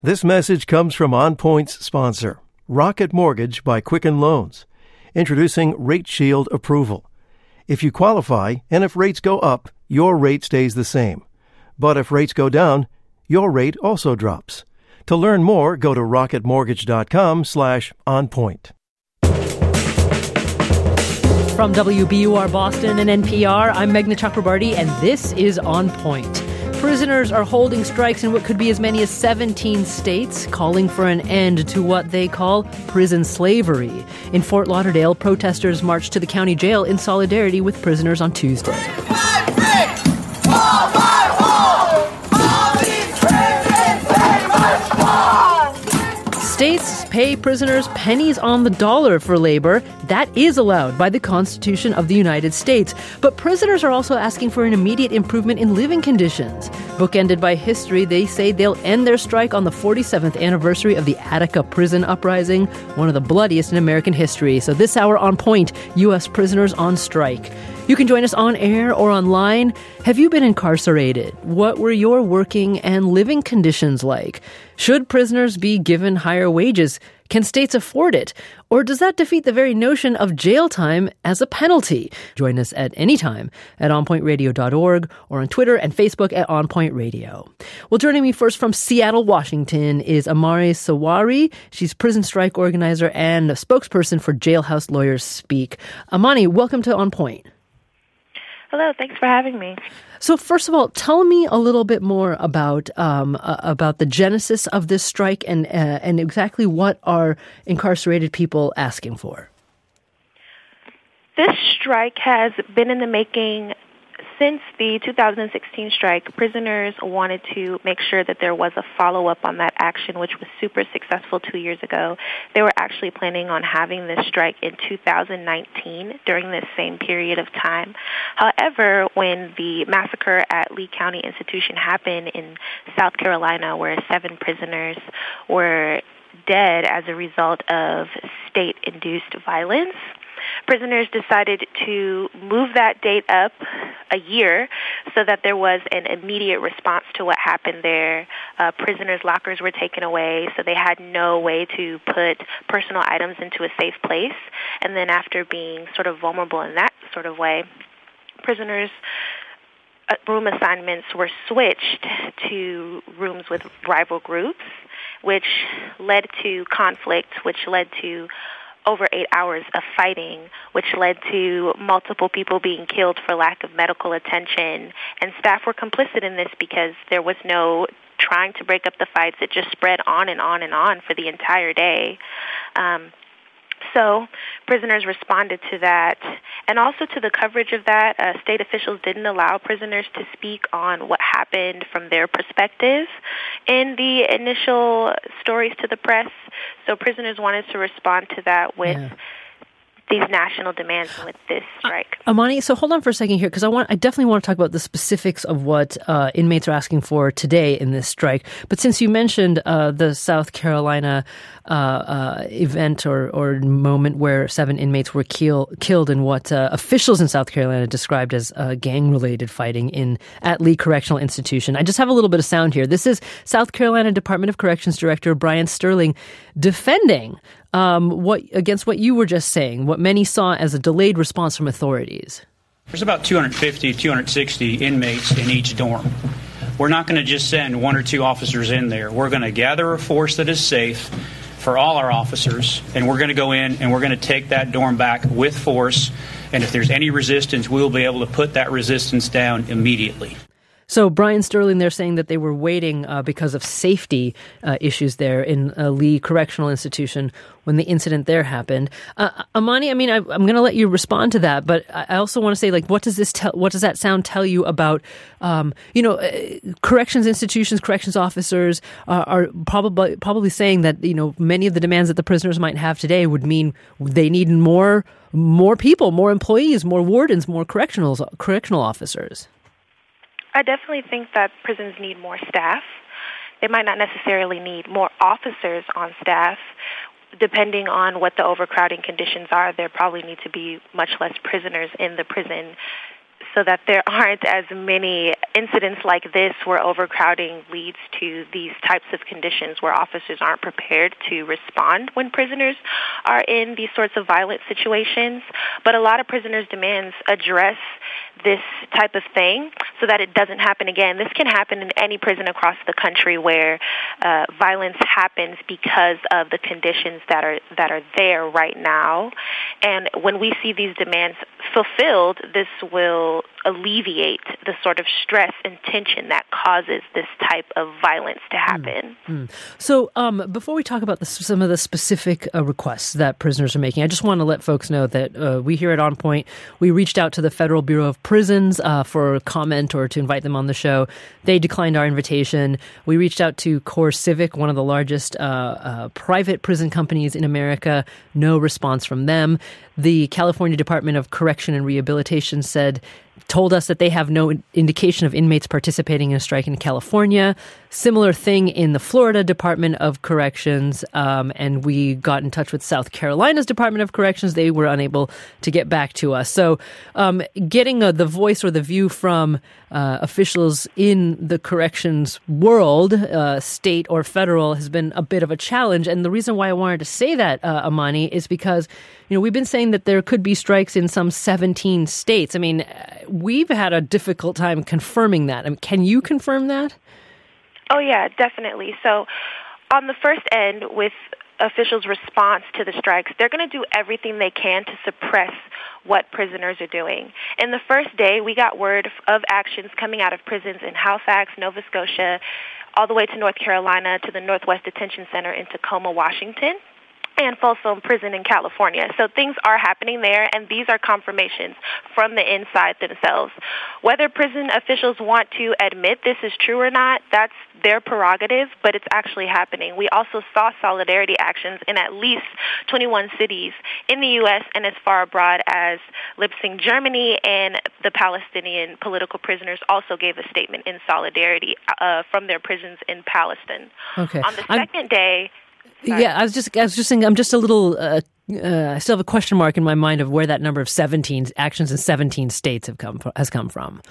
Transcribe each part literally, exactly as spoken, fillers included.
This message comes from On Point's sponsor, Rocket Mortgage by Quicken Loans, introducing Rate Shield approval. If you qualify and if rates go up, your rate stays the same. But if rates go down, your rate also drops. To learn more, go to rocketmortgage.com slash onpoint. From W B U R Boston and N P R, I'm Meghna Chakrabarty, and this is On Point. Prisoners are holding strikes in what could be as many as seventeen states, calling for an end to what they call prison slavery. In Fort Lauderdale, protesters marched to the county jail in solidarity with prisoners on Tuesday. States pay prisoners pennies on the dollar for labor. That is allowed by the Constitution of the United States. But prisoners are also asking for an immediate improvement in living conditions. Bookended by history, they say they'll end their strike on the forty-seventh anniversary of the Attica prison uprising, one of the bloodiest in American history. So this hour on Point, U S prisoners on strike. You can join us on air or online. Have you been incarcerated? What were your working and living conditions like? Should prisoners be given higher wages? Can states afford it? Or does that defeat the very notion of jail time as a penalty? Join us at any time at on point radio dot org or on Twitter and Facebook at onpointradio. Well, joining me first from Seattle, Washington is Amari Sawari. She's prison strike organizer and a spokesperson for Jailhouse Lawyers Speak. Amani, welcome to On Point. Hello, thanks for having me. So first of all, tell me a little bit more about um, uh, about the genesis of this strike and uh, and exactly what are incarcerated people asking for. This strike has been in the making since the two thousand sixteen strike. Prisoners wanted to make sure that there was a follow-up on that action, which was super successful two years ago. They were actually planning on having this strike in two thousand nineteen during this same period of time. However, when the massacre at Lee County Institution happened in South Carolina, where seven prisoners were dead as a result of state-induced violence, prisoners decided to move that date up a year so that there was an immediate response to what happened there. Uh, prisoners' lockers were taken away, so they had no way to put personal items into a safe place. And then after being sort of vulnerable in that sort of way, prisoners' uh, room assignments were switched to rooms with rival groups, which led to conflict, which led to over eight hours of fighting, which led to multiple people being killed for lack of medical attention. And staff were complicit in this because there was no trying to break up the fights. It just spread on and on and on for the entire day. Um, so prisoners responded to that, and also to the coverage of that. Uh, state officials didn't allow prisoners to speak on what happened from their perspective in the initial stories to the press. So prisoners wanted to respond to that with yeah. these national demands and with this strike. Uh, Amani, so hold on for a second here, because I want I definitely want to talk about the specifics of what uh, inmates are asking for today in this strike. But since you mentioned uh, the South Carolina uh, uh, event or, or moment where seven inmates were kill, killed in what uh, officials in South Carolina described as uh, gang-related fighting in at Lee Correctional Institution, I just have a little bit of sound here. This is South Carolina Department of Corrections Director Brian Sterling defending Um, what against what you were just saying, what many saw as a delayed response from authorities. There's about two hundred fifty, two hundred sixty inmates in each dorm. We're not going to just send one or two officers in there. We're going to gather a force that is safe for all our officers, and we're going to go in and we're going to take that dorm back with force. And if there's any resistance, we'll be able to put that resistance down immediately. So Brian Sterling, they're saying that they were waiting uh, because of safety uh, issues there in uh, Lee Correctional Institution when the incident there happened. Uh, Amani, I mean, I, I'm going to let you respond to that, but I also want to say, like, what does this tell? What does that sound tell you about, um, you know, uh, corrections institutions, corrections officers uh, are probably probably saying that, you know, many of the demands that the prisoners might have today would mean they need more more people, more employees, more wardens, more correctional correctional officers. I definitely think that prisons need more staff. They might not necessarily need more officers on staff. Depending on what the overcrowding conditions are, there probably need to be much less prisoners in the prison so that there aren't as many incidents like this where overcrowding leads to these types of conditions where officers aren't prepared to respond when prisoners are in these sorts of violent situations. But a lot of prisoners' demands address this type of thing so that it doesn't happen again. This can happen in any prison across the country where uh, violence happens because of the conditions that are that are there right now. And when we see these demands fulfilled, this will alleviate the sort of stress and tension that causes this type of violence to happen. Mm-hmm. So um, before we talk about the, some of the specific uh, requests that prisoners are making, I just want to let folks know that uh, we here at On Point, we reached out to the Federal Bureau of Prisons uh, for comment or to invite them on the show. They declined our invitation. We reached out to CoreCivic, one of the largest uh, uh, private prison companies in America. No response from them. The California Department of Correction and Rehabilitation said, told us that they have no indication of inmates participating in a strike in California. Similar thing in the Florida Department of Corrections, um, and we got in touch with South Carolina's Department of Corrections. They were unable to get back to us. So um, getting uh, the voice or the view from uh, officials in the corrections world, uh, state or federal, has been a bit of a challenge. And the reason why I wanted to say that, uh, Amani, is because you know we've been saying that there could be strikes in some seventeen states. I mean, we've had a difficult time confirming that. I mean, can you confirm that? Oh, yeah, definitely. So on the first end, with officials' response to the strikes, they're going to do everything they can to suppress what prisoners are doing. In the first day, we got word of actions coming out of prisons in Halifax, Nova Scotia, all the way to North Carolina, to the Northwest Detention Center in Tacoma, Washington, and Folsom Prison in California. So things are happening there, and these are confirmations from the inside themselves. Whether prison officials want to admit this is true or not, that's their prerogative, but it's actually happening. We also saw solidarity actions in at least twenty-one cities in the U S and as far abroad as Leipzig, Germany, and the Palestinian political prisoners also gave a statement in solidarity uh, from their prisons in Palestine. Okay. On the second I'm- day... Sorry. Yeah, I was just I was just saying I'm just a little uh, uh, I still have a question mark in my mind of where that number of seventeen actions in seventeen states have come has come from.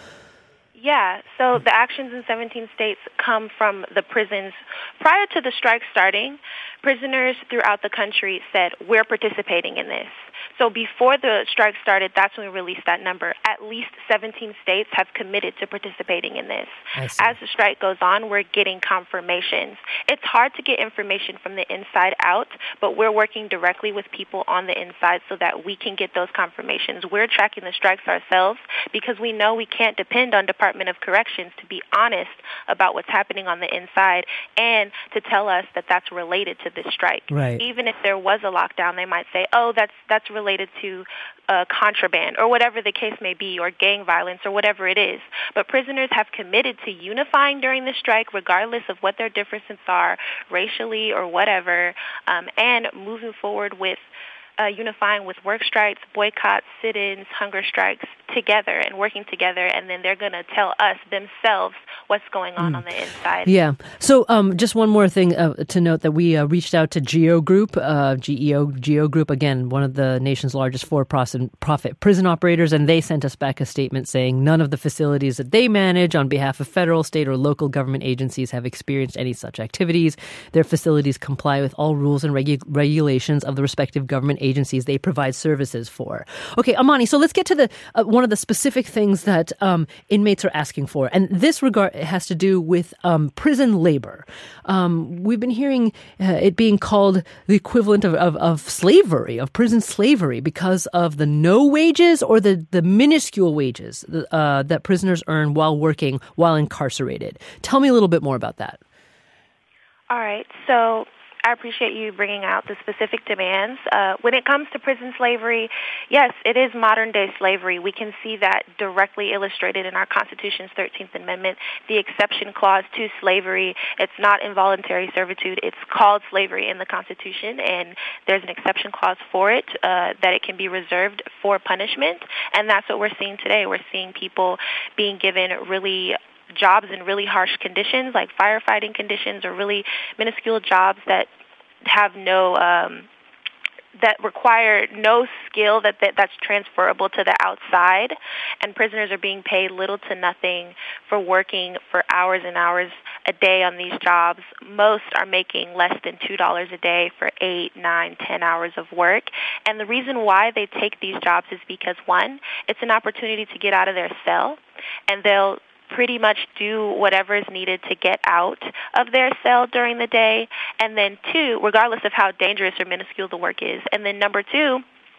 Yeah, so the actions in seventeen states come from the prisons. Prior to the strike starting, prisoners throughout the country said, we're participating in this. So before the strike started, that's when we released that number. At least seventeen states have committed to participating in this. As the strike goes on, we're getting confirmations. It's hard to get information from the inside out, but we're working directly with people on the inside so that we can get those confirmations. We're tracking the strikes ourselves because we know we can't depend on Department of Corrections to be honest about what's happening on the inside and to tell us that that's related to this strike. Right. Even if there was a lockdown, they might say, oh, that's that's related to uh, contraband or whatever the case may be, or gang violence or whatever it is. But prisoners have committed to unifying during the strike regardless of what their differences are, racially or whatever, um, and moving forward with Uh, unifying with work strikes, boycotts, sit-ins, hunger strikes together and working together, and then they're going to tell us themselves what's going on mm. on the inside. Yeah. So um, just one more thing uh, to note that we uh, reached out to GEO Group, uh, G E O, GEO Group, again, one of the nation's largest for-profit prison operators, and they sent us back a statement saying none of the facilities that they manage on behalf of federal, state, or local government agencies have experienced any such activities. Their facilities comply with all rules and regu- regulations of the respective government agencies agencies they provide services for. Okay, Amani, so let's get to the uh, one of the specific things that um, inmates are asking for. And this regard has to do with um, prison labor. Um, we've been hearing uh, it being called the equivalent of, of, of slavery, of prison slavery, because of the no wages or the, the minuscule wages uh, that prisoners earn while working, while incarcerated. Tell me a little bit more about that. All right, so I appreciate you bringing out the specific demands. Uh, when it comes to prison slavery, yes, it is modern-day slavery. We can see that directly illustrated in our Constitution's thirteenth Amendment, the exception clause to slavery. It's not involuntary servitude. It's called slavery in the Constitution, and there's an exception clause for it, uh, that it can be reserved for punishment, and that's what we're seeing today. We're seeing people being given really jobs in really harsh conditions, like firefighting conditions, or really minuscule jobs that have no um, that require no skill that, that that's transferable to the outside, and prisoners are being paid little to nothing for working for hours and hours a day on these jobs. Most are making less than two dollars a day for eight, nine, ten hours of work. And the reason why they take these jobs is because, one, it's an opportunity to get out of their cell, and they'll pretty much do whatever is needed to get out of their cell during the day. And then two, regardless of how dangerous or minuscule the work is. And then number two,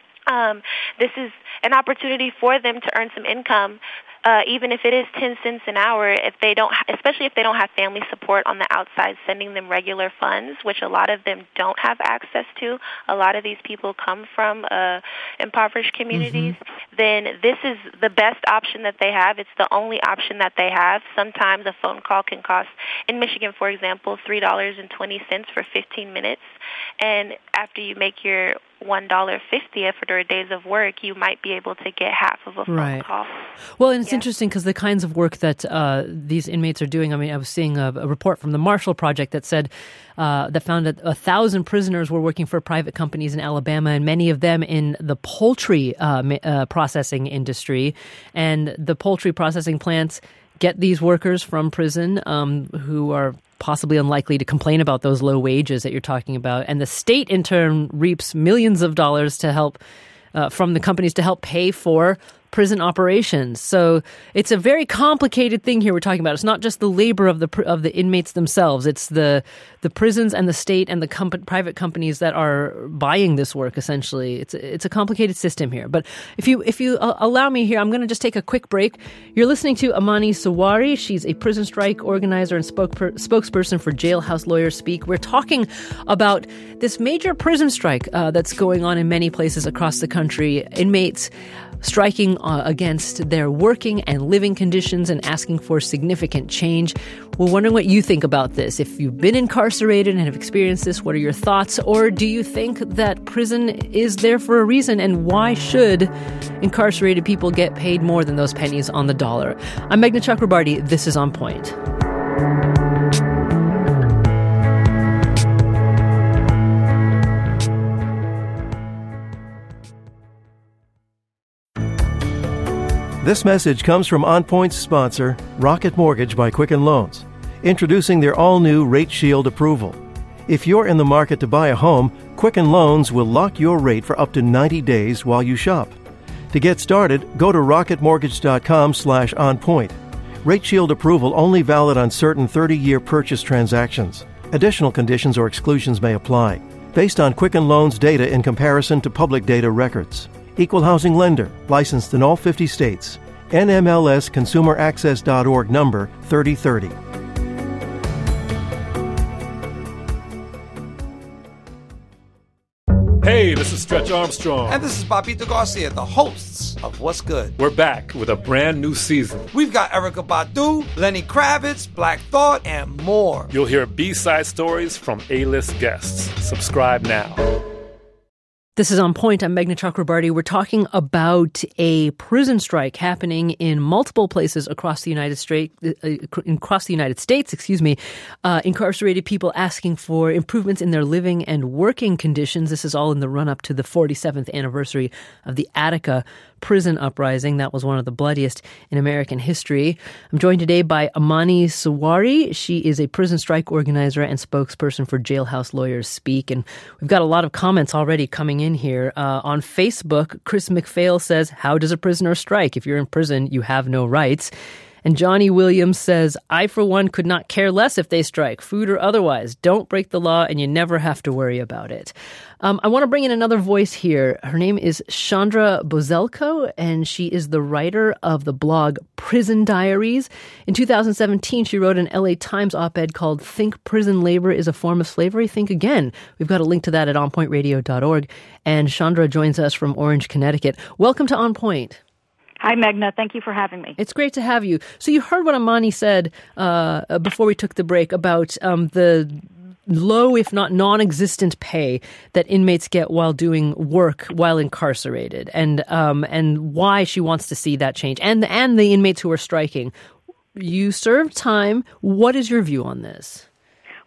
um, this is an opportunity for them to earn some income, uh, even if it is ten cents an hour, if they don't, especially if they don't have family support on the outside sending them regular funds, which a lot of them don't have access to. A lot of these people come from uh, impoverished communities. Mm-hmm. Then this is the best option that they have. It's the only option that they have. Sometimes a phone call can cost, in Michigan, for example, three dollars and twenty cents for fifteen minutes. And after you make your one dollar fifty after a days of work, you might be able to get half of a phone right. call. Well, and it's yeah. interesting because the kinds of work that uh, these inmates are doing, I mean, I was seeing a, a report from the Marshall Project that said, uh, that found that a thousand prisoners were working for private companies in Alabama, and many of them in the poultry uh, uh, processing industry. And the poultry processing plants get these workers from prison um, who are possibly unlikely to complain about those low wages that you're talking about. And the state, in turn, reaps millions of dollars to help uh, from the companies to help pay for prison operations. So it's a very complicated thing here we're talking about. It's not just the labor of the of the inmates themselves. It's the the prisons and the state and the comp- private companies that are buying this work. Essentially, it's it's a complicated system here. But if you if you uh, allow me here, I'm going to just take a quick break. You're listening to Amani Sawari. She's a prison strike organizer and spoke- spokesperson for Jailhouse Lawyers Speak. We're talking about this major prison strike uh, that's going on in many places across the country. Inmates striking uh, against their working and living conditions and asking for significant change. We're wondering what you think about this. If you've been incarcerated and have experienced this, what are your thoughts? Or do you think that prison is there for a reason, and why should incarcerated people get paid more than those pennies on the dollar? I'm Meghna Chakrabarti. This is On Point. This message comes from On Point's sponsor, Rocket Mortgage by Quicken Loans, introducing their all-new Rate Shield approval. If you're in the market to buy a home, Quicken Loans will lock your rate for up to ninety days while you shop. To get started, go to rocketmortgage.com slash onpoint. Rate Shield approval only valid on certain thirty-year purchase transactions. Additional conditions or exclusions may apply, based on Quicken Loans data in comparison to public data records. Equal housing lender, licensed in all fifty states. N M L S consumer access dot org number thirty thirty. Hey, this is Stretch Armstrong. And this is Papito Garcia, the hosts of What's Good. We're back with a brand new season. We've got Erykah Badu, Lenny Kravitz, Black Thought, and more. You'll hear B-side stories from A-list guests. Subscribe now. This is On Point. I'm Meghna Chakrabarti. We're talking about a prison strike happening in multiple places across the United States. Uh, across the United States, excuse me. Uh, incarcerated people asking for improvements in their living and working conditions. This is all in the run-up to the forty-seventh anniversary of the Attica prison uprising. That was one of the bloodiest in American history. I'm joined today by Amani Sawari. She is a prison strike organizer and spokesperson for Jailhouse Lawyers Speak. And we've got a lot of comments already coming in here. Uh, on Facebook, Chris McPhail says, how does a prisoner strike? If you're in prison, you have no rights. And Johnny Williams says, I, for one, could not care less if they strike, food or otherwise. Don't break the law, and you never have to worry about it. Um, I want to bring in another voice here. Her name is Chandra Bozelko, and she is the writer of the blog Prison Diaries. In two thousand seventeen, she wrote an L A Times op-ed called Think Prison Labor is a Form of Slavery? Think Again. We've got a link to that at on point radio dot org. And Chandra joins us from Orange, Connecticut. Welcome to On Point. Hi, Meghna. Thank you for having me. It's great to have you. So you heard what Amani said uh, before we took the break about um, the low, if not non-existent pay that inmates get while doing work while incarcerated, and um, and why she wants to see that change, and and the inmates who are striking. You served time. What is your view on this?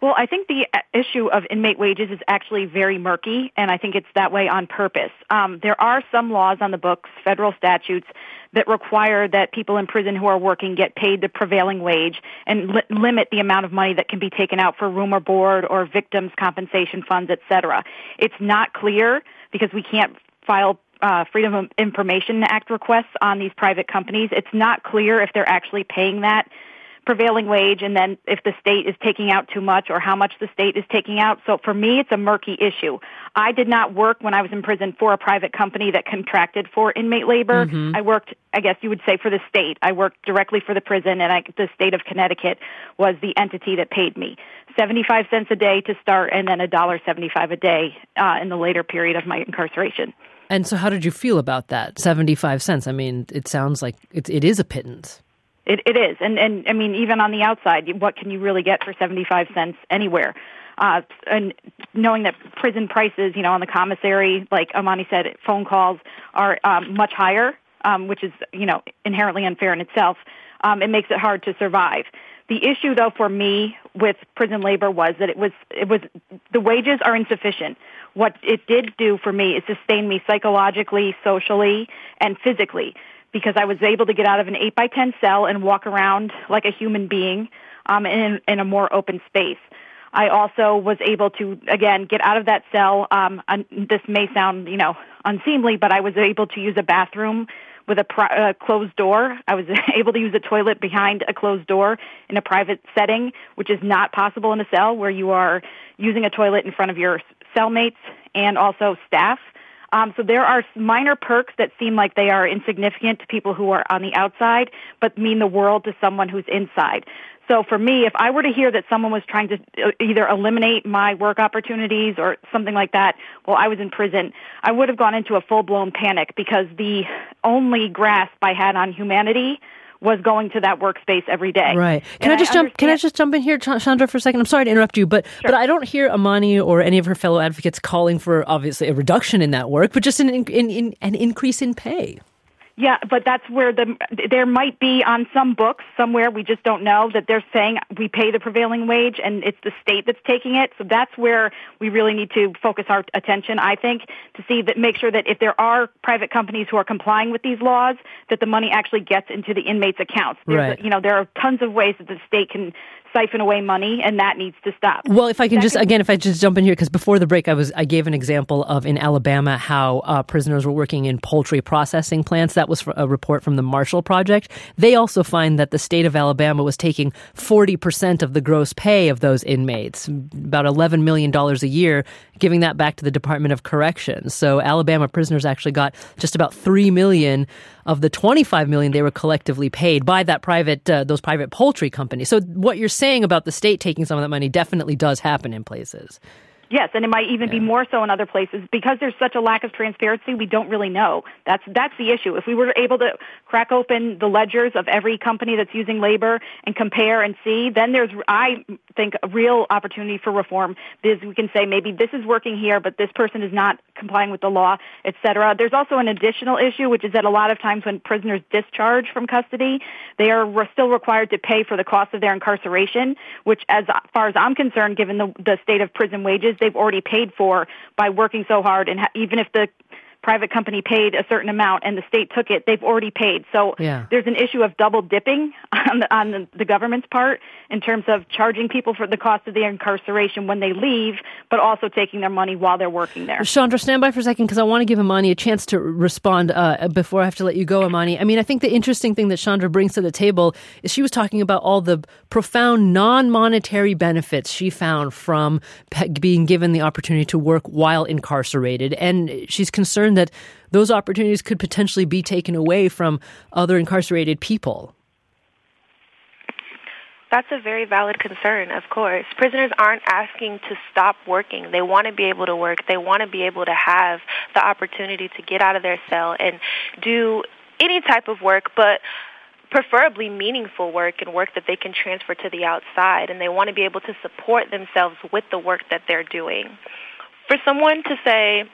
Well, I think the issue of inmate wages is actually very murky, and I think it's that way on purpose. Um, there are some laws on the books, federal statutes, that require that people in prison who are working get paid the prevailing wage and li- limit the amount of money that can be taken out for room or board or victims' compensation funds, et cetera. It's not clear because we can't file uh, Freedom of Information Act requests on these private companies. It's not clear if they're actually paying that prevailing wage and then if the state is taking out too much or how much the state is taking out. So for me, it's a murky issue. I did not work when I was in prison for a private company that contracted for inmate labor. Mm-hmm. I worked, I guess you would say, for the state. I worked directly for the prison, and I, the state of Connecticut was the entity that paid me. seventy-five cents a day to start and then one dollar seventy-five a day uh, in the later period of my incarceration. And so how did you feel about that, seventy-five cents? I mean, it sounds like it, it is a pittance. It, it is. And, and, I mean, even on the outside, what can you really get for seventy-five cents anywhere? Uh, and knowing that prison prices, you know, on the commissary, like Amani said, phone calls are um, much higher, um, which is, you know, inherently unfair in itself. Um, it makes it hard to survive. The issue, though, for me with prison labor was that it was, it was, the wages are insufficient. What it did do for me is sustain me psychologically, socially, and physically, because I was able to get out of an eight by ten cell and walk around like a human being um, in, in a more open space. I also was able to, again, get out of that cell. Um, un- this may sound, you know, unseemly, but I was able to use a bathroom with a pri- uh, closed door. I was able to use a toilet behind a closed door in a private setting, which is not possible in a cell where you are using a toilet in front of your cellmates and also staff. Um, so there are minor perks that seem like they are insignificant to people who are on the outside, but mean the world to someone who's inside. So for me, if I were to hear that someone was trying to either eliminate my work opportunities or something like that while I was in prison, I would have gone into a full-blown panic because the only grasp I had on humanity was going to that workspace every day. Right. Can I just I jump? Can I just jump in here, Chandra, for a second? I'm sorry to interrupt you, but sure. but I don't hear Amani or any of her fellow advocates calling for obviously a reduction in that work, but just an in, in, in, an increase in pay. Yeah, but that's where the there might be on some books somewhere, we just don't know, that they're saying we pay the prevailing wage and it's the state that's taking it. So that's where we really need to focus our attention, I think, to see that, make sure that if there are private companies who are complying with these laws, that the money actually gets into the inmates' accounts. There's right. A, you know, there are tons of ways that the state can siphon away money, and that needs to stop. Well, if I can Second, just, again, if I just jump in here, because before the break, I was I gave an example of in Alabama how uh, prisoners were working in poultry processing plants. That was a report from the Marshall Project. They also find that the state of Alabama was taking forty percent of the gross pay of those inmates, about eleven million dollars a year, giving that back to the Department of Corrections. So Alabama prisoners actually got just about three million dollars of the twenty-five million dollars they were collectively paid by that private, uh, those private poultry companies. So what you're saying about the state taking some of that money definitely does happen in places. Yes, and it might even yeah. be more so in other places. Because there's such a lack of transparency, we don't really know. That's that's the issue. If we were able to crack open the ledgers of every company that's using labor and compare and see, then there's, I think, a real opportunity for reform. Because we can say maybe this is working here, but this person is not complying with the law, et cetera. There's also an additional issue, which is that a lot of times when prisoners discharge from custody, they are re- still required to pay for the cost of their incarceration, which, as far as I'm concerned, given the, the state of prison wages, they've already paid for by working so hard. And ha- even if the private company paid a certain amount and the state took it, they've already paid. So yeah. there's an issue of double dipping on the, on the, the government's part in terms of charging people for the cost of their incarceration when they leave, but also taking their money while they're working there. Chandra, stand by for a second because I want to give Amani a chance to respond uh, before I have to let you go, Amani. I mean, I think the interesting thing that Chandra brings to the table is she was talking about all the profound non-monetary benefits she found from pe- being given the opportunity to work while incarcerated. And she's concerned that those opportunities could potentially be taken away from other incarcerated people. That's a very valid concern, of course. Prisoners aren't asking to stop working. They want to be able to work. They want to be able to have the opportunity to get out of their cell and do any type of work, but preferably meaningful work and work that they can transfer to the outside. And they want to be able to support themselves with the work that they're doing. For someone to say,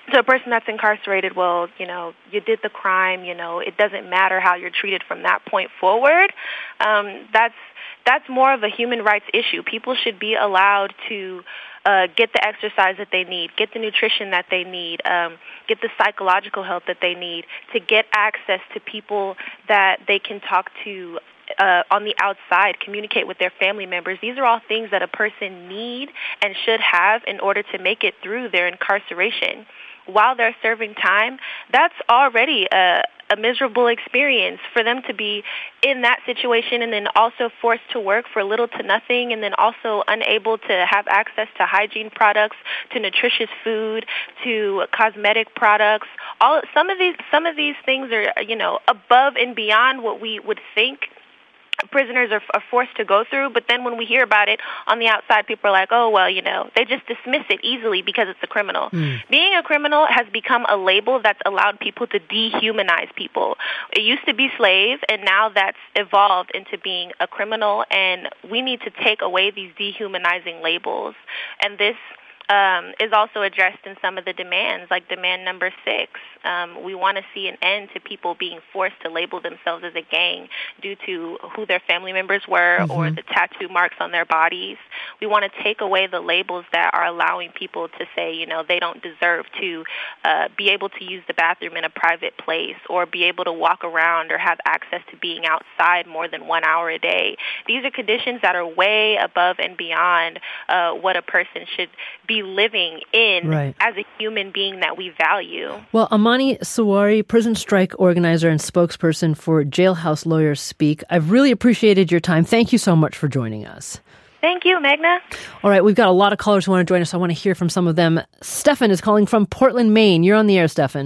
to a person that's incarcerated, well, you know, you did the crime, you know, it doesn't matter how you're treated from that point forward. Um, that's that's more of a human rights issue. People should be allowed to uh, get the exercise that they need, get the nutrition that they need, um, get the psychological help that they need, to get access to people that they can talk to Uh, on the outside, communicate with their family members. These are all things that a person need and should have in order to make it through their incarceration. While they're serving time, that's already a, a miserable experience for them to be in that situation and then also forced to work for little to nothing, and then also unable to have access to hygiene products, to nutritious food, to cosmetic products. All some of these some of these things are, you know, above and beyond what we would think prisoners are, are forced to go through, but then when we hear about it on the outside, people are like, oh, well, you know, they just dismiss it easily because it's a criminal. Mm. Being a criminal has become a label that's allowed people to dehumanize people. It used to be slave, and now that's evolved into being a criminal, and we need to take away these dehumanizing labels. And this Um, is also addressed in some of the demands, like demand number six. Um, we want to see an end to people being forced to label themselves as a gang due to who their family members were mm-hmm. or the tattoo marks on their bodies. We want to take away the labels that are allowing people to say, you know, they don't deserve to uh, be able to use the bathroom in a private place or be able to walk around or have access to being outside more than one hour a day. These are conditions that are way above and beyond uh, what a person should be living in right. as a human being that we value. Well, Amani Sawari, prison strike organizer and spokesperson for Jailhouse Lawyers Speak, I've really appreciated your time. Thank you so much for joining us. Thank you, Magna. All right, we've got a lot of callers who want to join us. I want to hear from some of them. Stefan is calling from Portland, Maine. You're on the air, Stefan.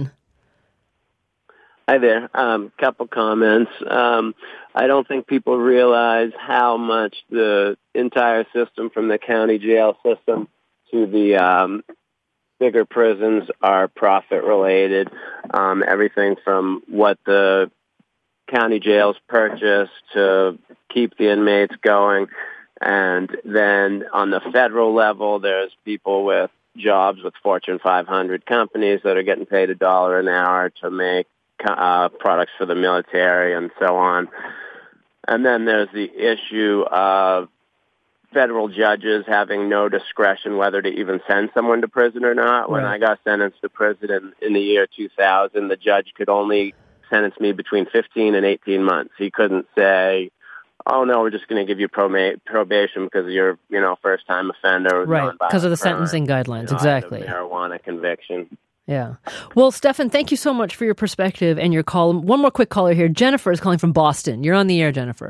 Hi there. Um, couple comments. Um, I don't think people realize how much the entire system, from the county jail system to the um, bigger prisons, are profit-related. Um, everything from what the county jails purchase to keep the inmates going. And then on the federal level, there's people with jobs with Fortune five hundred companies that are getting paid a dollar an hour to make uh, products for the military and so on. And then there's the issue of federal judges having no discretion whether to even send someone to prison or not. When right. I got sentenced to prison in, in the year two thousand, the judge could only sentence me between fifteen and eighteen months. He couldn't say, oh, no, we're just going to give you proba- probation because you're, you know, first-time offender. Right, because of the sentencing guidelines, you know, exactly. Marijuana conviction. Yeah. Well, Stefan, thank you so much for your perspective and your call. One more quick caller here. Jennifer is calling from Boston. You're on the air, Jennifer.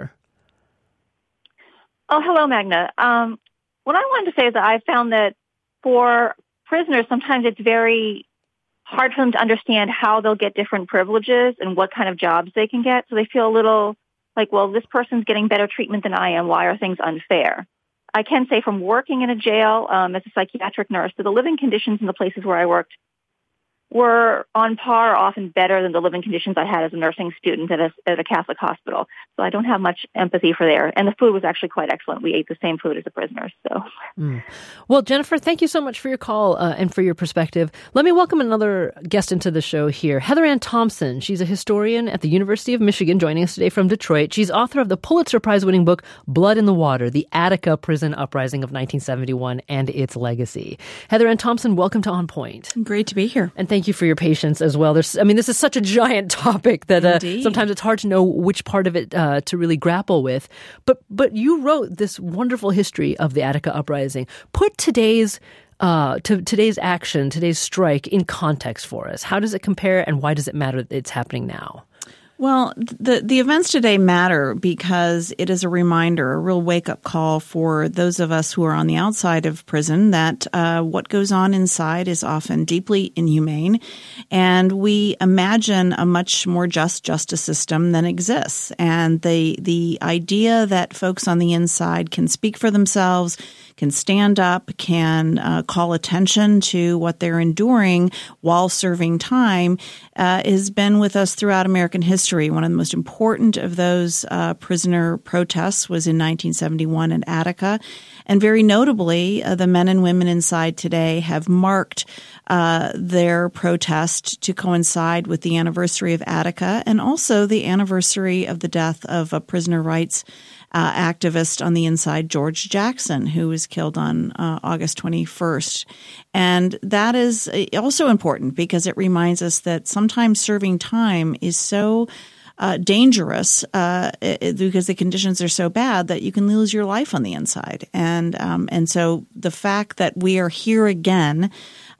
Oh, hello, Magna. Um, what I wanted to say is that I found that for prisoners, sometimes it's very hard for them to understand how they'll get different privileges and what kind of jobs they can get. So they feel a little like, well, this person's getting better treatment than I am. Why are things unfair? I can say from working in a jail um, as a psychiatric nurse, that the living conditions in the places where I worked were on par, often better than the living conditions I had as a nursing student at a, at a Catholic hospital. So I don't have much empathy for there. And the food was actually quite excellent. We ate the same food as the prisoners. So, mm. Well, Jennifer, thank you so much for your call uh, and for your perspective. Let me welcome another guest into the show here, Heather Ann Thompson. She's a historian at the University of Michigan, joining us today from Detroit. She's author of the Pulitzer Prize-winning book, Blood in the Water, The Attica Prison Uprising of nineteen seventy-one and Its Legacy. Heather Ann Thompson, welcome to On Point. Great to be here. And thank you for your patience as well. There's, I mean, this is such a giant topic that uh, sometimes it's hard to know which part of it uh, to really grapple with. But but you wrote this wonderful history of the Attica Uprising. Put today's uh, to today's action, today's strike in context for us. How does it compare, and why does it matter that it's happening now? Well, the the events today matter because it is a reminder, a real wake-up call for those of us who are on the outside of prison that uh, what goes on inside is often deeply inhumane, and we imagine a much more just justice system than exists. And the the idea that folks on the inside can speak for themselves, can stand up, can uh, call attention to what they're enduring while serving time, uh, has been with us throughout American history. One of the most important of those uh, prisoner protests was in nineteen seventy-one in Attica. And very notably, uh, the men and women inside today have marked uh, their protest to coincide with the anniversary of Attica and also the anniversary of the death of a prisoner rights uh, activist on the inside, George Jackson, who was killed on uh, August twenty-first. And that is also important because it reminds us that sometimes serving time is so Uh, dangerous uh, it, because the conditions are so bad that you can lose your life on the inside. And um, and so the fact that we are here again,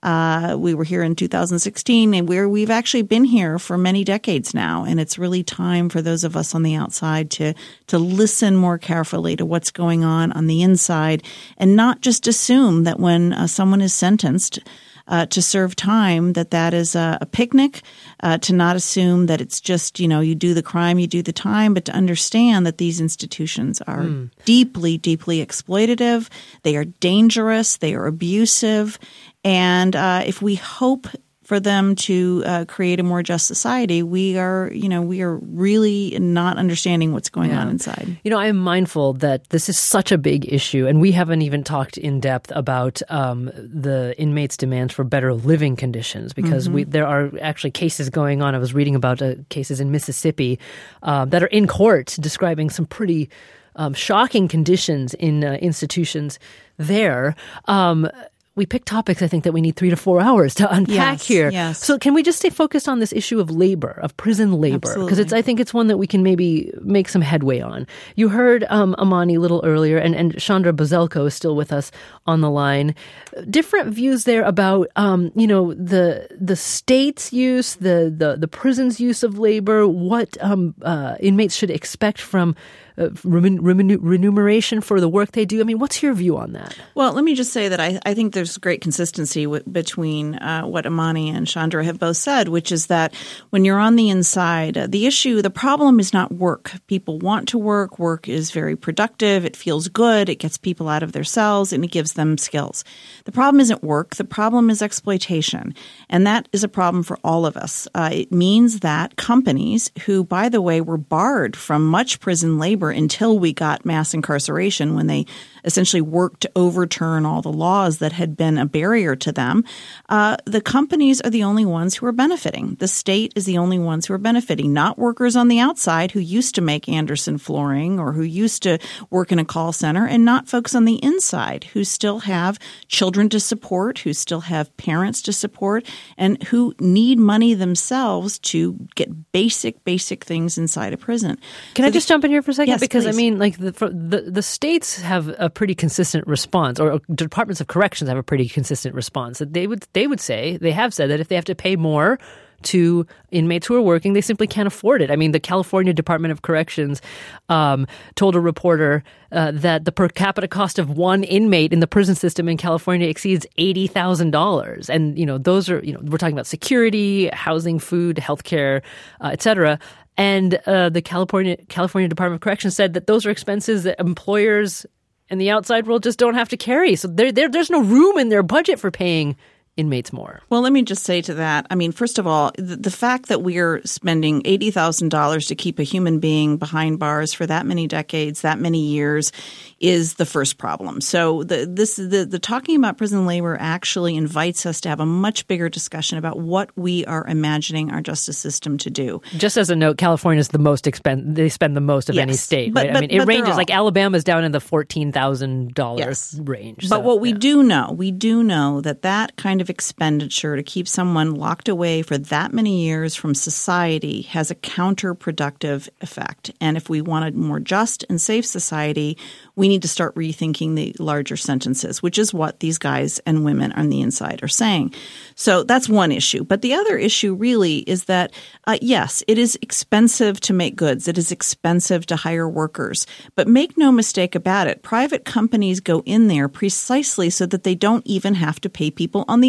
uh, we were here in two thousand sixteen, and we're we've actually been here for many decades now. And it's really time for those of us on the outside to to listen more carefully to what's going on on the inside, and not just assume that when uh, someone is sentenced Uh, to serve time, that that is a, a picnic, uh, to not assume that it's just, you know, you do the crime, you do the time, but to understand that these institutions are mm. deeply, deeply exploitative. They are dangerous. They are abusive. And uh, if we hope for them to uh, create a more just society, we are, you know, we are really not understanding what's going yeah. on inside. You know, I am mindful that this is such a big issue, and we haven't even talked in depth about um, the inmates' demands for better living conditions, because mm-hmm. we there are actually cases going on. I was reading about uh, cases in Mississippi uh, that are in court describing some pretty um, shocking conditions in uh, institutions there. Um We pick topics, I think, that we need three to four hours to unpack yes, here. Yes. So can we just stay focused on this issue of labor, of prison labor? Because it's, I think it's one that we can maybe make some headway on. You heard um, Amani a little earlier, and, and Chandra Bazelko is still with us on the line. Different views there about, um, you know, the the state's use, the, the, the prison's use of labor, what um, uh, inmates should expect from Uh, remun- remuneration for the work they do. I mean, what's your view on that? Well, let me just say that I, I think there's great consistency w- between uh, what Amani and Chandra have both said, which is that when you're on the inside, uh, the issue, the problem is not work. People want to work. Work is very productive. It feels good. It gets people out of their cells, and it gives them skills. The problem isn't work. The problem is exploitation. And that is a problem for all of us. Uh, it means that companies who, by the way, were barred from much prison labor until we got mass incarceration, when they essentially worked to overturn all the laws that had been a barrier to them, uh, the companies are the only ones who are benefiting. The state is the only ones who are benefiting, not workers on the outside who used to make Anderson flooring or who used to work in a call center, and not folks on the inside who still have children to support, who still have parents to support, and who need money themselves to get basic, basic things inside a prison. Can so I just the, jump in here for a second? Yes, because, please. I mean, like the, the the states have a pretty consistent response, or departments of corrections have a pretty consistent response. That they would they would say, they have said that if they have to pay more to inmates who are working, they simply can't afford it. I mean, the California Department of Corrections um, told a reporter uh, that the per capita cost of one inmate in the prison system in California exceeds eighty thousand dollars. And, you know, those are, you know, we're talking about security, housing, food, healthcare, uh, et cetera. And uh, the California California Department of Corrections said that those are expenses that employers in the outside world just don't have to carry. So there, there there's no room in their budget for paying inmates more. Well, let me just say to that, I mean, first of all, the, the fact that we're spending eighty thousand dollars to keep a human being behind bars for that many decades, that many years, is the first problem. So the this the, the talking about prison labor actually invites us to have a much bigger discussion about what we are imagining our justice system to do. Just as a note, California is the most expend they spend the most of yes, any state. But, right? but, I mean, it ranges all, like Alabama's down in the fourteen thousand dollars yes. range. But so, what we yeah. do know, we do know that that kind of expenditure to keep someone locked away for that many years from society has a counterproductive effect. And if we want a more just and safe society, we need to start rethinking the larger sentences, which is what these guys and women on the inside are saying. So that's one issue. But the other issue really is that, uh, yes, it is expensive to make goods. It is expensive to hire workers. But make no mistake about it, private companies go in there precisely so that they don't even have to pay people on the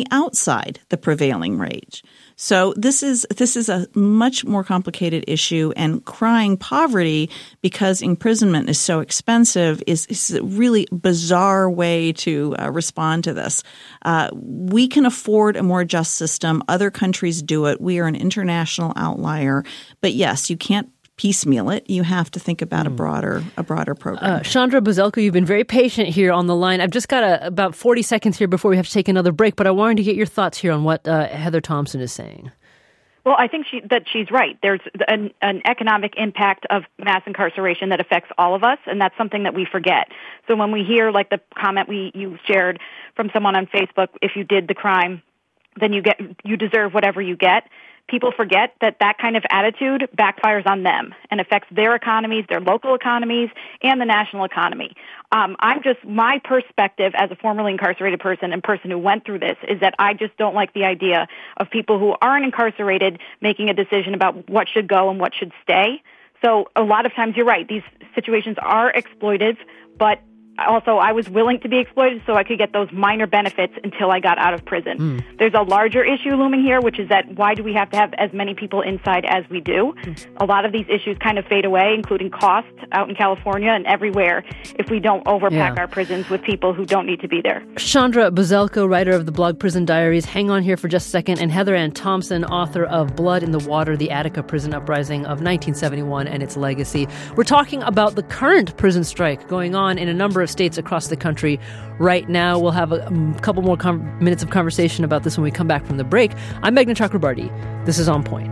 outside the prevailing wage. So this is this is a much more complicated issue, and crying poverty because imprisonment is so expensive is, is a really bizarre way to uh, respond to this. Uh, we can afford a more just system. Other countries do it. We are an international outlier. But yes, you can't piecemeal it. You have to think about a broader a broader program. Uh, Chandra Bozelko, you've been very patient here on the line. I've just got a, about forty seconds here before we have to take another break, but I wanted to get your thoughts here on what uh, Heather Thompson is saying. Well, I think she, that she's right. There's an, an economic impact of mass incarceration that affects all of us, and that's something that we forget. So when we hear, like the comment we you shared from someone on Facebook, if you did the crime, then you get you deserve whatever you get. People forget that that kind of attitude backfires on them and affects their economies, their local economies, and the national economy. Um, I'm just, my perspective as a formerly incarcerated person and person who went through this is that I just don't like the idea of people who aren't incarcerated making a decision about what should go and what should stay. So a lot of times you're right, these situations are exploitive, but also I was willing to be exploited so I could get those minor benefits until I got out of prison. Mm. There's a larger issue looming here, which is that why do we have to have as many people inside as we do? Mm. A lot of these issues kind of fade away, including cost out in California and everywhere, if we don't overpack yeah. our prisons with people who don't need to be there. Chandra Bozelko, writer of the blog Prison Diaries. Hang on here for just a second. And Heather Ann Thompson, author of Blood in the Water, the Attica Prison Uprising of nineteen seventy-one and its Legacy. We're talking about the current prison strike going on in a number of states across the country right now. We'll have a, a couple more com- minutes of conversation about this when we come back from the break. I'm Meghna Chakrabarti. This is On Point.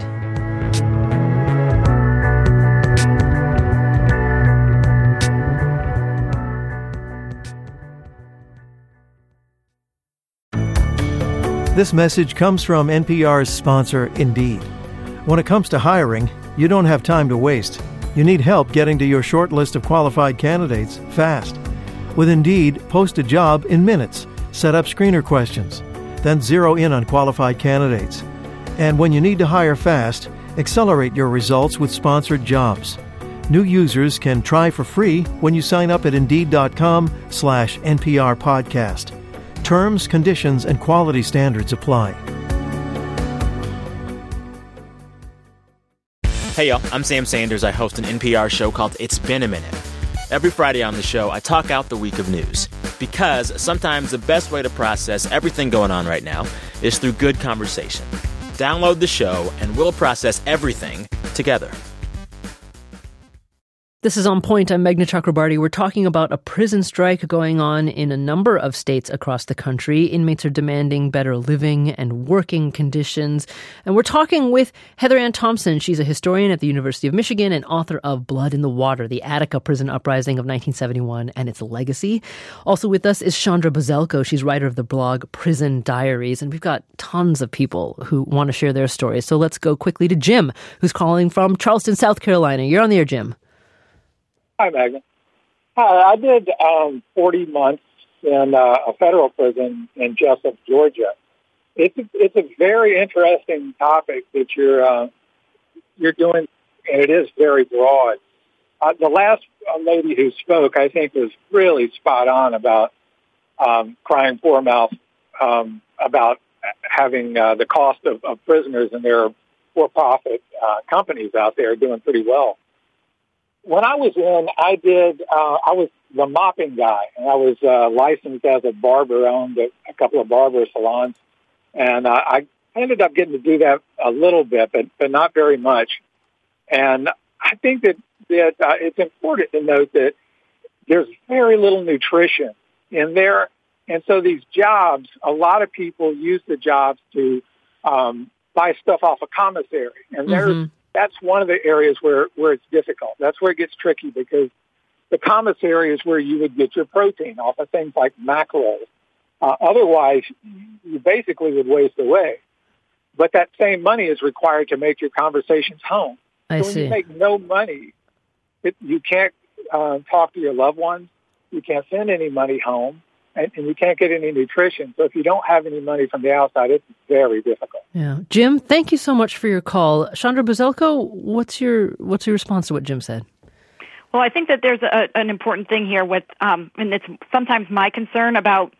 This message comes from N P R's sponsor, Indeed. When it comes to hiring, you don't have time to waste. You need help getting to your short list of qualified candidates fast. With Indeed, post a job in minutes, set up screener questions, then zero in on qualified candidates. And when you need to hire fast, accelerate your results with sponsored jobs. New users can try for free when you sign up at Indeed.com slash NPR podcast. Terms, conditions, and quality standards apply. Hey y'all, I'm Sam Sanders. I host an N P R show called It's Been a Minute. Every Friday on the show, I talk out the week of news. Because sometimes the best way to process everything going on right now is through good conversation. Download the show and we'll process everything together. This is On Point. I'm Meghna Chakrabarti. We're talking about a prison strike going on in a number of states across the country. Inmates are demanding better living and working conditions. And we're talking with Heather Ann Thompson. She's a historian at the University of Michigan and author of Blood in the Water, the Attica Prison Uprising of nineteen seventy-one and its Legacy. Also with us is Chandra Bozelko. She's writer of the blog Prison Diaries. And we've got tons of people who want to share their stories. So let's go quickly to Jim, who's calling from Charleston, South Carolina. You're on the air, Jim. Hi, Megan. Hi, I did um, forty months in uh, a federal prison in Jessup, Georgia. It's a, it's a very interesting topic that you're uh, you're doing, and it is very broad. Uh, the last lady who spoke, I think, was really spot on about um, crying poor mouth um, about having uh, the cost of, of prisoners, and there are for-profit uh, companies out there doing pretty well. When I was in, I did, uh, I was the mopping guy, and I was uh, licensed as a barber, owned a, a couple of barber salons, and uh, I ended up getting to do that a little bit, but, but not very much. And I think that, that uh, it's important to note that there's very little nutrition in there, and so these jobs, a lot of people use the jobs to um, buy stuff off a commissary, and there's mm-hmm. That's one of the areas where, where it's difficult. That's where it gets tricky because the commissary is where you would get your protein off of things like mackerel. Uh, otherwise, you basically would waste away. But that same money is required to make your conversations home. I so when see. you make no money, it, you can't uh, talk to your loved ones. You can't send any money home. And, and you can't get any nutrition. So if you don't have any money from the outside, it's very difficult. Yeah, Jim, thank you so much for your call. Chandra Bozelko, what's your what's your response to what Jim said? Well, I think that there's a, an important thing here with, um, and it's sometimes my concern about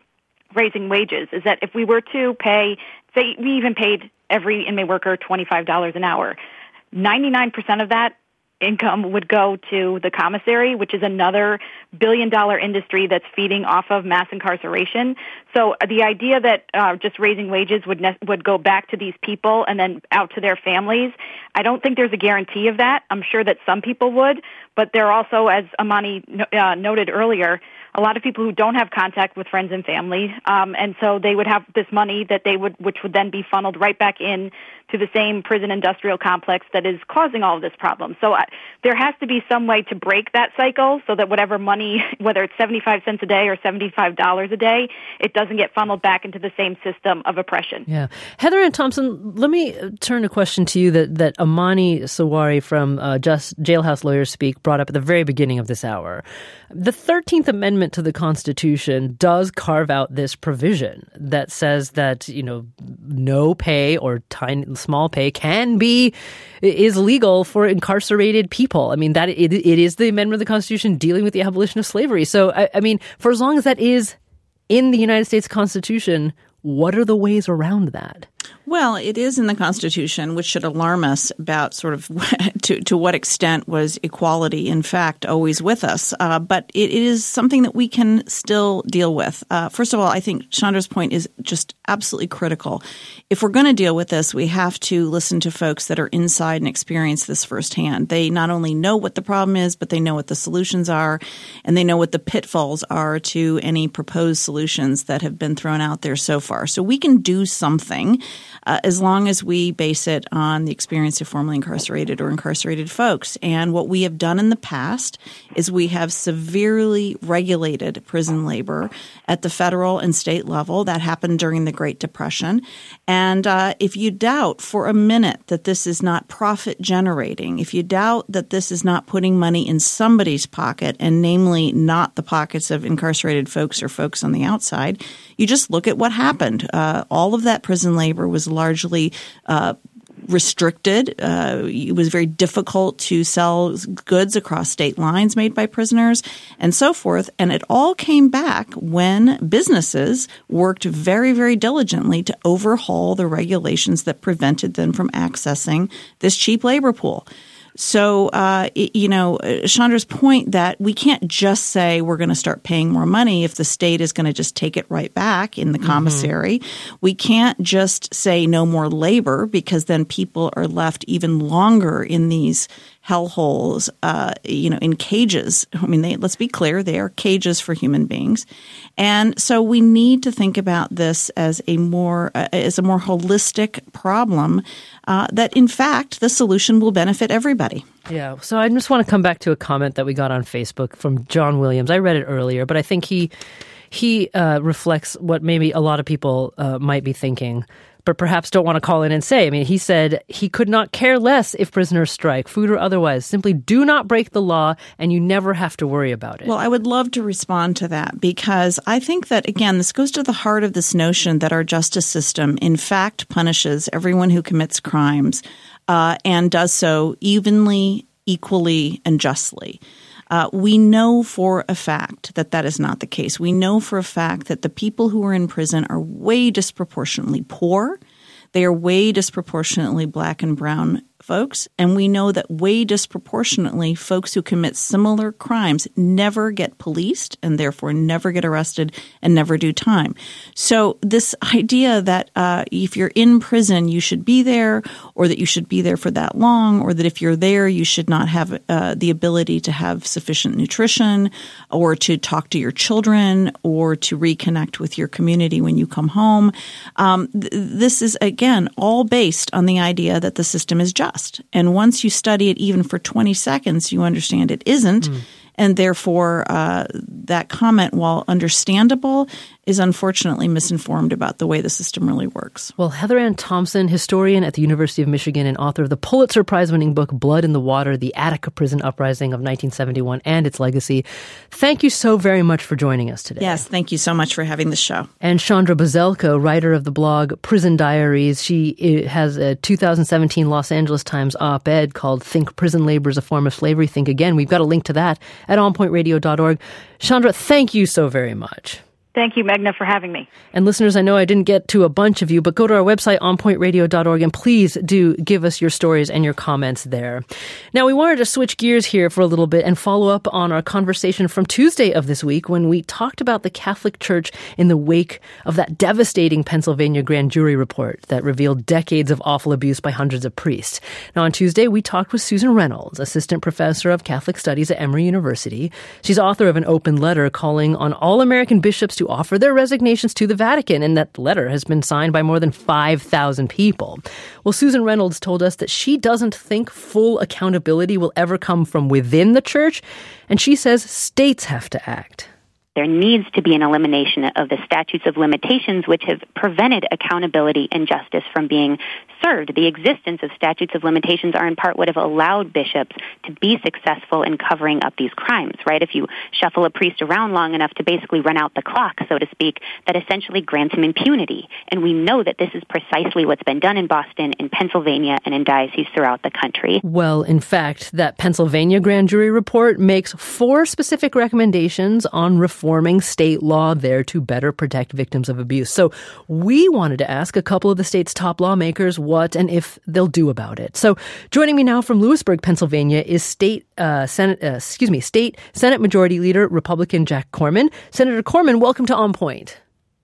raising wages, is that if we were to pay, say we even paid every inmate worker twenty-five dollars an hour, ninety-nine percent of that income would go to the commissary, which is another billion dollar industry that's feeding off of mass incarceration. So the idea that uh, just raising wages would ne- would go back to these people and then out to their families, I don't think there's a guarantee of that. I'm sure that some people would, but there are also, as Amani uh, noted earlier, a lot of people who don't have contact with friends and family, um, and so they would have this money that they would, which would then be funneled right back in to the same prison industrial complex that is causing all of this problem. So uh, there has to be some way to break that cycle so that whatever money, whether it's seventy-five cents a day or seventy-five dollars a day, it doesn't get funneled back into the same system of oppression. Yeah. Heather Ann Thompson, let me turn a question to you that, that Amani Sawari from uh, Just Jailhouse Lawyers Speak brought up at the very beginning of this hour. The thirteenth Amendment to the Constitution does carve out this provision that says that, you know, no pay or tiny, small pay can be, is legal for incarcerated people. I mean, that it, it is the amendment of the Constitution dealing with the abolition of slavery. So, I, I mean, for as long as that is in the United States Constitution, what are the ways around that? Well, it is in the Constitution, which should alarm us about sort of to, to what extent was equality, in fact, always with us. Uh, but it is something that we can still deal with. Uh, first of all, I think Chandra's point is just absolutely critical. If we're going to deal with this, we have to listen to folks that are inside and experience this firsthand. They not only know what the problem is, but they know what the solutions are, and they know what the pitfalls are to any proposed solutions that have been thrown out there so far. So we can do something Uh, as long as we base it on the experience of formerly incarcerated or incarcerated folks. And what we have done in the past is we have severely regulated prison labor at the federal and state level. That happened during the Great Depression. And uh, if you doubt for a minute that this is not profit generating, if you doubt that this is not putting money in somebody's pocket, and namely not the pockets of incarcerated folks or folks on the outside, you just look at what happened. Uh, all of that prison labor was largely uh, restricted. Uh, it was very difficult to sell goods across state lines made by prisoners and so forth. And it all came back when businesses worked very, very diligently to overhaul the regulations that prevented them from accessing this cheap labor pool. So, uh, you know, Chandra's point that we can't just say we're going to start paying more money if the state is going to just take it right back in the commissary. Mm-hmm. We can't just say no more labor because then people are left even longer in these hellholes, uh, you know, in cages. I mean, they, let's be clear, they are cages for human beings. And so we need to think about this as a more uh, as a more holistic problem uh, that, in fact, the solution will benefit everybody. Yeah. So I just want to come back to a comment that we got on Facebook from John Williams. I read it earlier, but I think he he uh, reflects what maybe a lot of people uh, might be thinking, but perhaps don't want to call in and say. I mean, he said he could not care less if prisoners strike, food or otherwise. Simply do not break the law, and you never have to worry about it. Well, I would love to respond to that because I think that, again, this goes to the heart of this notion that our justice system, in fact, punishes everyone who commits crimes uh, and does so evenly, equally, and justly. Uh, we know for a fact that that is not the case. We know for a fact that the people who are in prison are way disproportionately poor. They are way disproportionately black and brown folks. And we know that way disproportionately folks who commit similar crimes never get policed and therefore never get arrested and never do time. So this idea that uh, if you're in prison, you should be there, or that you should be there for that long, or that if you're there, you should not have uh, the ability to have sufficient nutrition or to talk to your children or to reconnect with your community when you come home. Um, th- this is, again, all based on the idea that the system is just. And once you study it even for twenty seconds, you understand it isn't. Mm. And therefore, uh, that comment, while understandable, is unfortunately misinformed about the way the system really works. Well, Heather Ann Thompson, historian at the University of Michigan and author of the Pulitzer Prize-winning book Blood in the Water, The Attica Prison Uprising of nineteen seventy-one and Its Legacy, thank you so very much for joining us today. Yes, thank you so much for having the show. And Chandra Bazelko, writer of the blog Prison Diaries. She has a two thousand seventeen Los Angeles Times op-ed called Think Prison Labor is a Form of Slavery. Think Again. We've got a link to that at on point radio dot org. Chandra, thank you so very much. Thank you, Meghna, for having me. And listeners, I know I didn't get to a bunch of you, but go to our website, on point radio dot org, and please do give us your stories and your comments there. Now, we wanted to switch gears here for a little bit and follow up on our conversation from Tuesday of this week when we talked about the Catholic Church in the wake of that devastating Pennsylvania grand jury report that revealed decades of awful abuse by hundreds of priests. Now, on Tuesday, we talked with Susan Reynolds, assistant professor of Catholic Studies at Emory University. She's author of an open letter calling on all American bishops to offer their resignations to the Vatican, and that letter has been signed by more than five thousand people. Well, Susan Reynolds told us that she doesn't think full accountability will ever come from within the church, and she says states have to act. There needs to be an elimination of the statutes of limitations which have prevented accountability and justice from being served. The existence of statutes of limitations are in part what have allowed bishops to be successful in covering up these crimes, right? If you shuffle a priest around long enough to basically run out the clock, so to speak, that essentially grants him impunity. And we know that this is precisely what's been done in Boston, in Pennsylvania, and in dioceses throughout the country. Well, in fact, that Pennsylvania grand jury report makes four specific recommendations on reforming state law there to better protect victims of abuse. So we wanted to ask a couple of the state's top lawmakers what and if they'll do about it. So joining me now from Lewisburg, Pennsylvania is state uh, Senate, uh, excuse me, state Senate Majority Leader Republican Jack Corman. Senator Corman, welcome to On Point.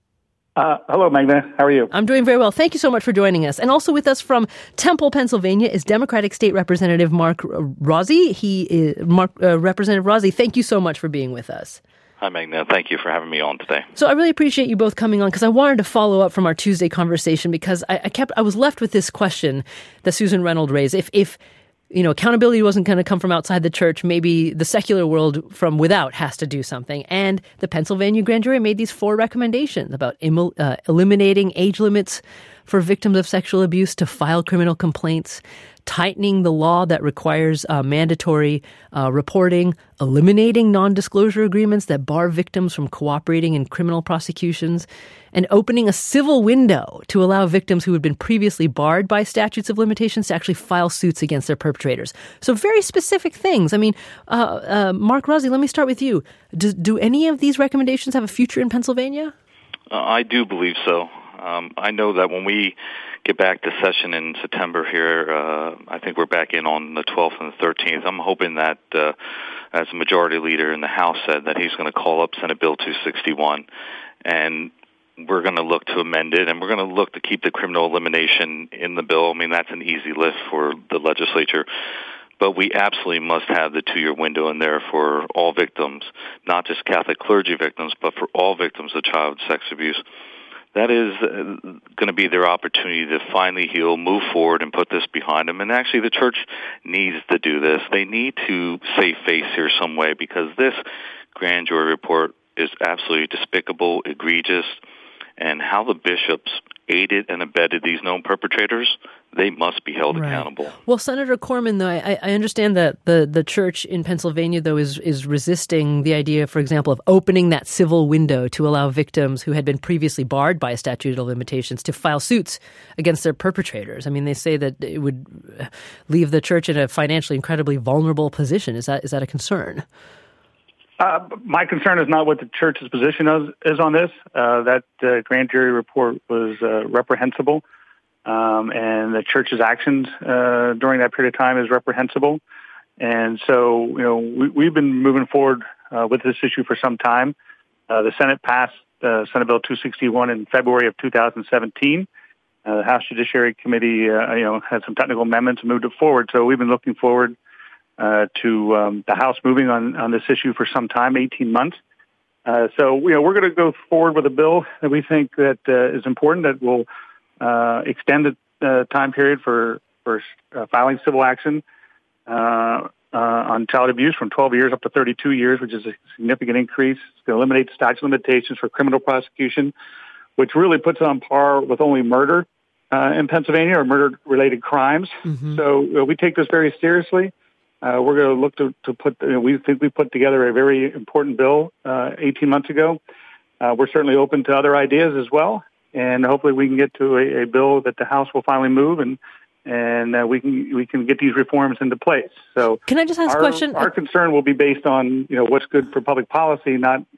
Uh, hello, Meghna. How are you? I'm doing very well. Thank you so much for joining us. And also with us from Temple, Pennsylvania, is Democratic State Representative Mark Rossi. He is Mark uh, Representative Rossi. Thank you so much for being with us. Hi, Meghna. Thank you for having me on today. So I really appreciate you both coming on because I wanted to follow up from our Tuesday conversation because I, I kept I was left with this question that Susan Reynolds raised. If if you know accountability wasn't going to come from outside the church, maybe the secular world from without has to do something. And the Pennsylvania grand jury made these four recommendations about im- uh, eliminating age limits for victims of sexual abuse to file criminal complaints, tightening the law that requires uh, mandatory uh, reporting, eliminating non-disclosure agreements that bar victims from cooperating in criminal prosecutions, and opening a civil window to allow victims who had been previously barred by statutes of limitations to actually file suits against their perpetrators. So very specific things. I mean, uh, uh, Mark Rossi, let me start with you. Do, do any of these recommendations have a future in Pennsylvania? Uh, I do believe so. Um, I know that when we get back to session in September here, uh, I think we're back in on the twelfth and the thirteenth. I'm hoping that, uh, as a majority leader in the House said, that he's going to call up Senate Bill two sixty-one, and we're going to look to amend it, and we're going to look to keep the criminal elimination in the bill. I mean, that's an easy lift for the legislature. But we absolutely must have the two-year window in there for all victims, not just Catholic clergy victims, but for all victims of child sex abuse. That is uh, going to be their opportunity to finally heal, move forward, and put this behind them. And actually, the church needs to do this. They need to save face here some way because this grand jury report is absolutely despicable, egregious, and how the bishops aided and abetted these known perpetrators, they must be held right. accountable. Well, Senator Corman, though, I, I understand that the, the church in Pennsylvania, though, is, is resisting the idea, for example, of opening that civil window to allow victims who had been previously barred by a statute of limitations to file suits against their perpetrators. I mean, they say that it would leave the church in a financially incredibly vulnerable position. Is that is that a concern? Uh, my concern is not what the church's position is, is on this. Uh, that uh, grand jury report was uh, reprehensible, um, and the church's actions uh, during that period of time is reprehensible. And so, you know, we, we've been moving forward uh, with this issue for some time. Uh, the Senate passed uh, Senate Bill two sixty-one in February of two thousand seventeen. Uh, the House Judiciary Committee, uh, you know, had some technical amendments and moved it forward. So we've been looking forward Uh, to um, the House moving on, on this issue for some time, eighteen months. Uh, so, you know, we're going to go forward with a bill that we think that uh, is important, that will uh, extend the uh, time period for, for uh, filing civil action uh, uh, on child abuse from twelve years up to thirty-two years, which is a significant increase. It's going to eliminate the statute of limitations for criminal prosecution, which really puts it on par with only murder uh, in Pennsylvania or murder-related crimes. Mm-hmm. So uh, we take this very seriously. Uh, we're going to look to, to put, you know, we think we put together a very important bill uh, eighteen months ago. Uh, we're certainly open to other ideas as well, and hopefully we can get to a, a bill that the House will finally move, and and uh, we can we can get these reforms into place. So, can I just ask our, a question? Our concern will be based on, you know, what's good for public policy, not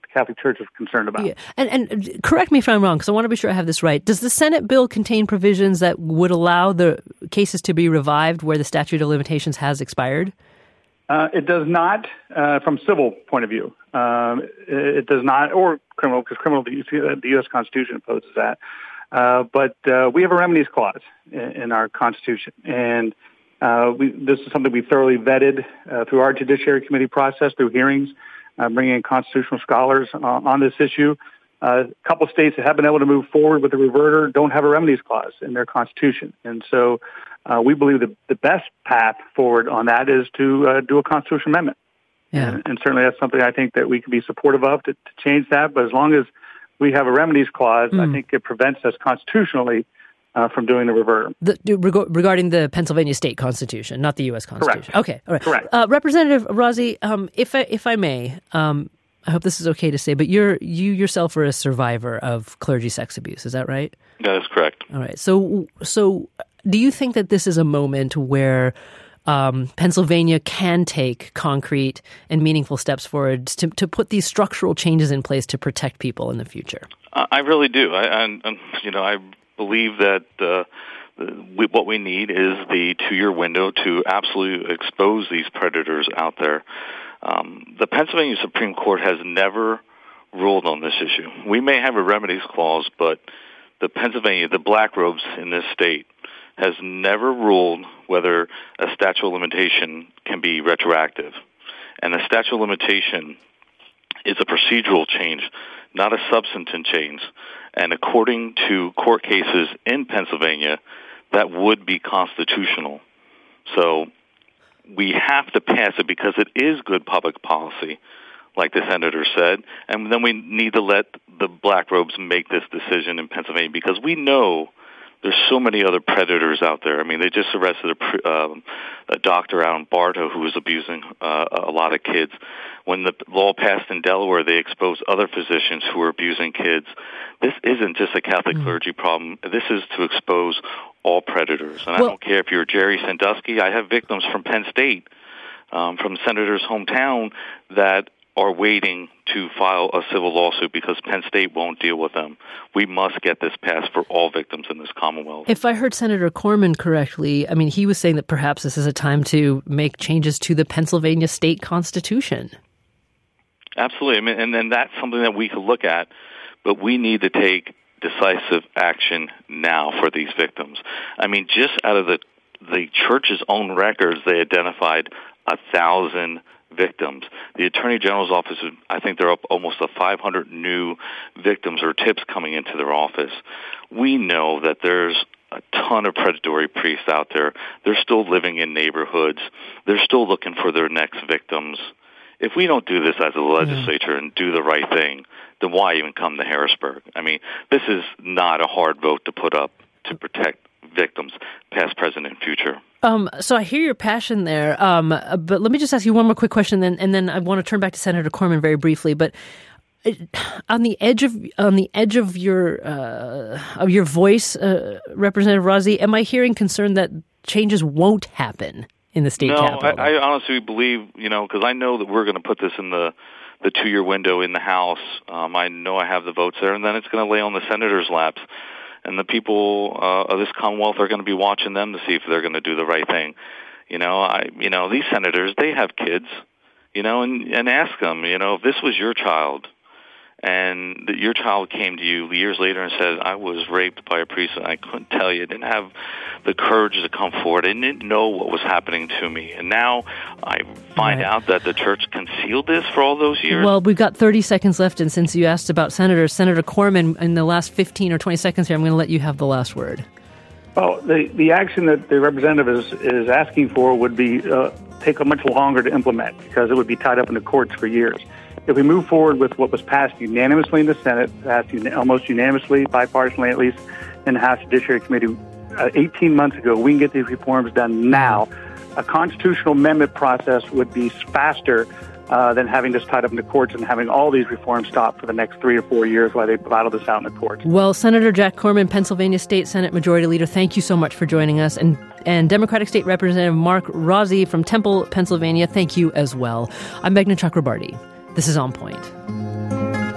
Catholic Church is concerned about. Yeah. And, and correct me if I'm wrong, because I want to be sure I have this right. Does the Senate bill contain provisions that would allow the cases to be revived where the statute of limitations has expired? Uh, it does not, uh, from civil point of view. Um, it, it does not, or criminal, because criminal, the U S Constitution opposes that. Uh, but uh, we have a remedies clause in, in our Constitution, and uh, we, this is something we thoroughly vetted uh, through our Judiciary Committee process, through hearings, uh, bringing in constitutional scholars uh, on this issue. Uh, a couple of states that have been able to move forward with the reverter don't have a remedies clause in their Constitution, and so uh, we believe the, the best path forward on that is to uh, do a constitutional amendment. Yeah. And, and certainly that's something I think that we can be supportive of to, to change that. But as long as we have a remedies clause, mm. I think it prevents us constitutionally uh, from doing the reverter. The, reg- regarding the Pennsylvania state constitution, not the U S Constitution. Correct. Okay, all right. Correct. Uh, Representative Rozzi, um, if I, if I may, um, I hope this is okay to say, but you're you yourself are a survivor of clergy sex abuse. Is that right? That is correct. All right. So, so do you think that this is a moment where um, Pennsylvania can take concrete and meaningful steps forward to, to put these structural changes in place to protect people in the future? Uh, I really do. I, I, you know, I believe that uh, we, what we need is the two-year window to absolutely expose these predators out there. Um, the Pennsylvania Supreme Court has never ruled on this issue. We may have a remedies clause, but the Pennsylvania, the black robes in this state, has never ruled whether a statute of limitation can be retroactive. And the statute of limitation is a procedural change, not a substantive change. And according to court cases in Pennsylvania, that would be constitutional. So we have to pass it because it is good public policy, like the senator said. And then we need to let the black robes make this decision in Pennsylvania because we know there's so many other predators out there. I mean, they just arrested a, um, a doctor out in Bartow who was abusing uh, a lot of kids. When the law passed in Delaware, they exposed other physicians who were abusing kids. This isn't just a Catholic mm-hmm. clergy problem. This is to expose all predators. And well, I don't care if you're Jerry Sandusky. I have victims from Penn State, um, from the senator's hometown, that are waiting to file a civil lawsuit because Penn State won't deal with them. We must get this passed for all victims in this Commonwealth. If I heard Senator Corman correctly, I mean, he was saying that perhaps this is a time to make changes to the Pennsylvania state constitution. Absolutely. I mean, and then that's something that we could look at, but we need to take decisive action now for these victims. I mean, just out of the the church's own records, they identified a thousand victims. The Attorney General's office, I think they're up almost to five hundred new victims or tips coming into their office. We know that there's a ton of predatory priests out there. They're still living in neighborhoods. They're still looking for their next victims. If we don't do this as a legislature and do the right thing, then why even come to Harrisburg? I mean, this is not a hard vote to put up to protect victims, past, present, and future. Um, so I hear your passion there, um, but let me just ask you one more quick question, then, and then I want to turn back to Senator Corman very briefly. But on the edge of on the edge of your uh, of your voice, uh, Representative Rozzi, am I hearing concern that changes won't happen in the state no, capitol? No, I, I honestly believe, you know, because I know that we're going to put this in the the two-year window in the House. Um, I know I have the votes there, and then it's going to lay on the senators' laps. And the people uh, of this Commonwealth are going to be watching them to see if they're going to do the right thing. You know, I, you know, these senators, they have kids, you know, and, and ask them, you know, if this was your child and that your child came to you years later and said, I was raped by a priest and I couldn't tell you, I didn't have the courage to come forward, I didn't know what was happening to me. And now I find right. out that the church concealed this for all those years. Well, we've got thirty seconds left, and since you asked about senators, Senator Corman, in the last fifteen or twenty seconds here, I'm going to let you have the last word. Well, the, the action that the representative is, is asking for would be uh, take a much longer to implement because it would be tied up in the courts for years. If we move forward with what was passed unanimously in the Senate, passed un- almost unanimously, bipartisanly at least, in the House Judiciary Committee uh, eighteen months ago, we can get these reforms done now. A constitutional amendment process would be faster uh, than having this tied up in the courts and having all these reforms stopped for the next three or four years while they battle this out in the courts. Well, Senator Jack Corman, Pennsylvania State Senate Majority Leader, thank you so much for joining us. And, and Democratic State Representative Mark Rozzi from Temple, Pennsylvania, thank you as well. I'm Meghna Chakrabarti. This is On Point.